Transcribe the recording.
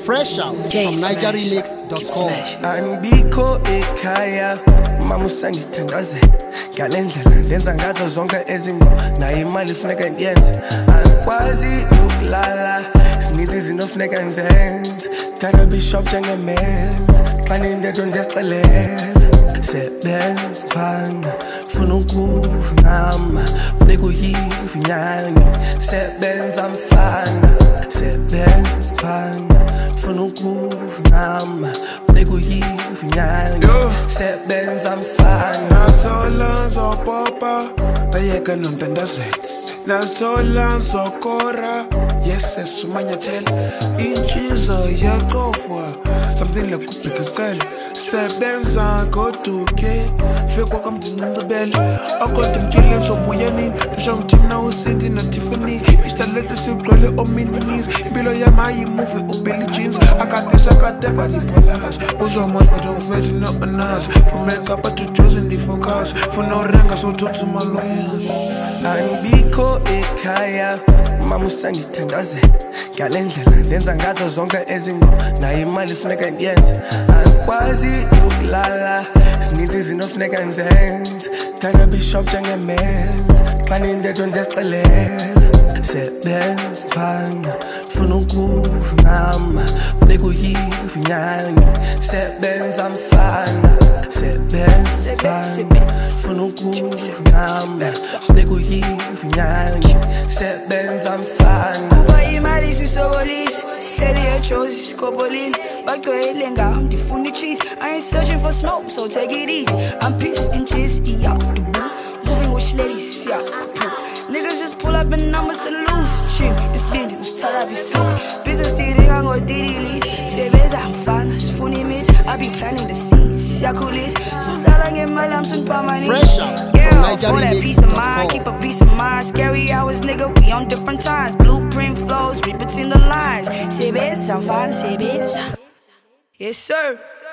Fresh out from NigerRemix.com. Angibikho ekhaya mama usangithandaze ngalendlela ndenza ngazo zonke ezinto nayo imali ifuneka ndiyenze angikwazi ukulala sininzi izinto funeka nzenze gotta be sharp njengemela xa nintetho ndiyasicelela sebenza phana funa ukuvunyama funeka uyive inyani sebenza mfana sebenza phana funa ukuvunyama funeka uyive inyani sebenza mfana nasola nzopopa tayeka nontandazela nasola nzokora yesesumanyethela intshiza yaqofwa something like ubhekisela sebenza goduke fekwa kamdincibele akodwa mkile nzomoyanini nishangithina usindi natifani isitalete sigcwele omininis impilo yamayimuvi ubili jeans akadeshakadeba lipolas uzomos badoveti no-anas from makeup to chosen the focus for no renga so thothu maloyens angibikho ekhaya mama usangithandaze ngalendlela ndenza ngazo zonke ezinto nayo imali ifuneka ndiyenze angikwazi ukulala sininzi izinto funeka nzenze gotta be sharp njengemela xa nintetho ndiyasicelela sebenza phana funa ukuvunyama funeka uyive inyani sebenza mfana sebenza phana funa ukuvunyama funeka uyive inyani sebenza mfana kuba imali sisokolisi hleli ejozi sikhobolile bagcwele ngam ndifuna i-cheese I ain't searching for smoke so take it easy I'm peace and cheese moving with ladies niggas just pull up and numbers to lose chill it's been was tell I be soon business tidinga ngodidili sebenza mfana sifuna imithi I be planting the seeds siyakhulisa sodlala ngemali I'm soon permanent Fresh out from yeah for that peace of mind NigerRemix.com. keep a peace of mind scary hours nigga we on different times blueprint flows read between the lines sebenza mfana sebenza yes sir